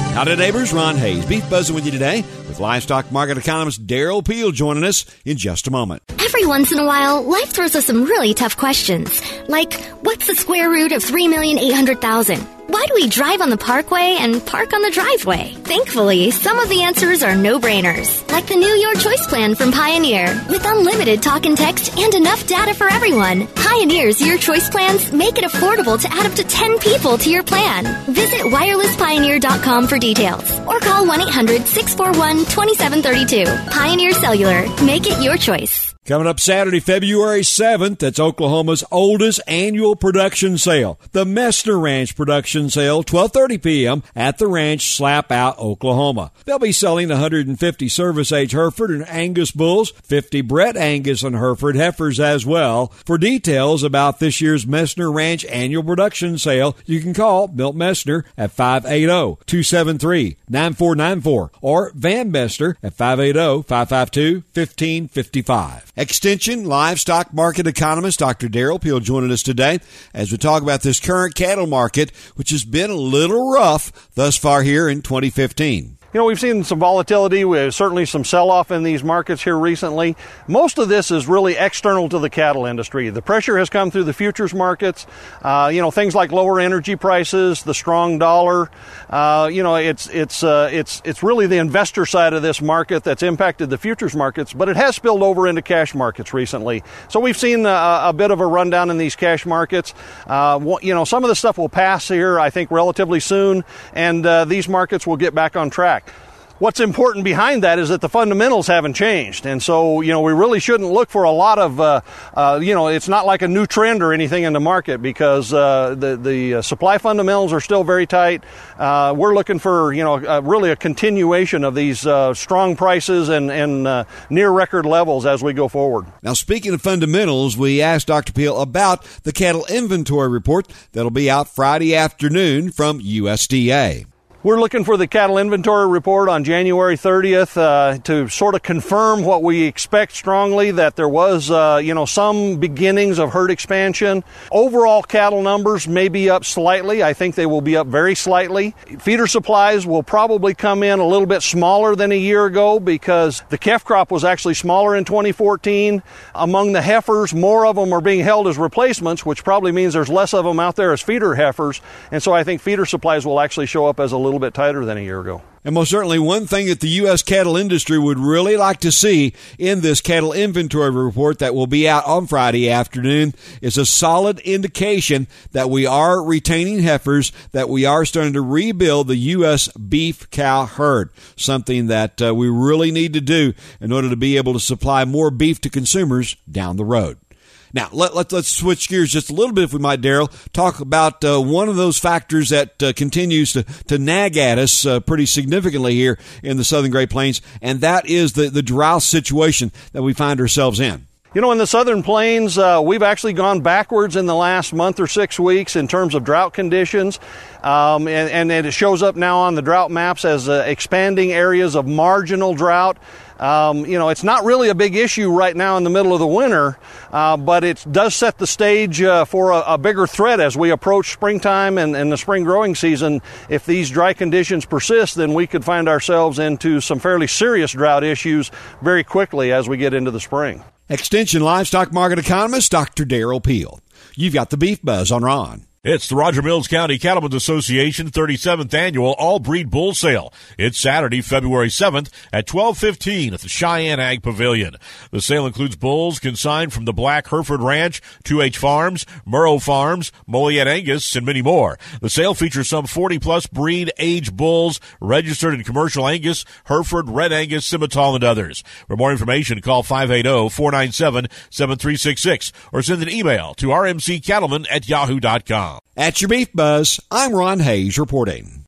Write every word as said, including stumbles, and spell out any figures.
Howdy, neighbors. Ron Hayes, Beef Buzzing with you today with livestock market economist Darrell Peel joining us in just a moment. Every once in a while, life throws us some really tough questions. Like, what's the square root of three million eight hundred thousand? Why do we drive on the parkway and park on the driveway? Thankfully, some of the answers are no-brainers, like the new Your Choice plan from Pioneer, with unlimited talk and text and enough data for everyone. Pioneer's Your Choice plans make it affordable to add up to ten people to your plan. Visit wireless pioneer dot com for details, or call one eight hundred six four one two seven three two. Pioneer Cellular. Make it your choice. Coming up Saturday, February seventh, that's Oklahoma's oldest annual production sale, the Messner Ranch Production Sale, twelve thirty p.m. at the ranch, Slap Out, Oklahoma. They'll be selling one hundred fifty service-age Hereford and Angus bulls, fifty Brett Angus and Hereford heifers as well. For details about this year's Messner Ranch Annual Production Sale, you can call Milt Messner at five eight zero, two seven three, nine four nine four or Van Messner at five eight zero, five five two, one five five five. Extension livestock market economist Doctor Darrell Peel joining us today as we talk about this current cattle market, which has been a little rough thus far here in twenty fifteen. You know, we've seen some volatility, we have certainly some sell-off in these markets here recently. Most of this is really external to the cattle industry. The pressure has come through the futures markets, uh, you know, things like lower energy prices, the strong dollar. Uh, you know, it's it's uh, it's it's really the investor side of this market that's impacted the futures markets, but it has spilled over into cash markets recently. So we've seen a, a bit of a rundown in these cash markets. Uh, you know, some of the stuff will pass here, I think, relatively soon, and uh, these markets will get back on track. What's important behind that is that the fundamentals haven't changed. And so, you know, we really shouldn't look for a lot of, uh, uh, you know, it's not like a new trend or anything in the market because uh, the, the uh, supply fundamentals are still very tight. Uh, we're looking for, you know, uh, really a continuation of these uh, strong prices and, and uh, near record levels as we go forward. Now, speaking of fundamentals, we asked Doctor Peel about the cattle inventory report that'll be out Friday afternoon from U S D A. We're looking for the cattle inventory report on January thirtieth uh, to sort of confirm what we expect strongly, that there was, uh, you know, some beginnings of herd expansion. Overall cattle numbers may be up slightly. I think they will be up very slightly. Feeder supplies will probably come in a little bit smaller than a year ago because the calf crop was actually smaller in twenty fourteen. Among the heifers, more of them are being held as replacements, which probably means there's less of them out there as feeder heifers. And so I think feeder supplies will actually show up as a little little bit tighter than a year ago. And most certainly one thing that the U S cattle industry would really like to see in this cattle inventory report that will be out on Friday afternoon is a solid indication that we are retaining heifers, that we are starting to rebuild the U S beef cow herd, something that uh, we really need to do in order to be able to supply more beef to consumers down the road. Now, let, let, let's switch gears just a little bit, if we might, Darrell. Talk about uh, one of those factors that uh, continues to, to nag at us uh, pretty significantly here in the Southern Great Plains, and that is the, the drought situation that we find ourselves in. You know, in the Southern Plains, uh, we've actually gone backwards in the last month or six weeks in terms of drought conditions, um, and, and it shows up now on the drought maps as uh, expanding areas of marginal drought. Um, you know, it's not really a big issue right now in the middle of the winter, uh, but it does set the stage uh, for a, a bigger threat as we approach springtime and, and the spring growing season. If these dry conditions persist, then we could find ourselves into some fairly serious drought issues very quickly as we get into the spring. Extension livestock market economist Doctor Darrell Peel. You've got the Beef Buzz on Ron. It's the Roger Mills County Cattlemen's Association thirty-seventh Annual All-Breed Bull Sale. It's Saturday, February seventh at twelve fifteen at the Cheyenne Ag Pavilion. The sale includes bulls consigned from the Black Hereford Ranch, two H Farms, Murrow Farms, Moliette Angus, and many more. The sale features some forty-plus breed-age bulls registered in commercial Angus, Hereford, Red Angus, Simmental, and others. For more information, call five eight zero, four nine seven, seven three six six or send an email to r m c cattlemen at yahoo dot com. At your Beef Buzz, I'm Ron Hayes reporting.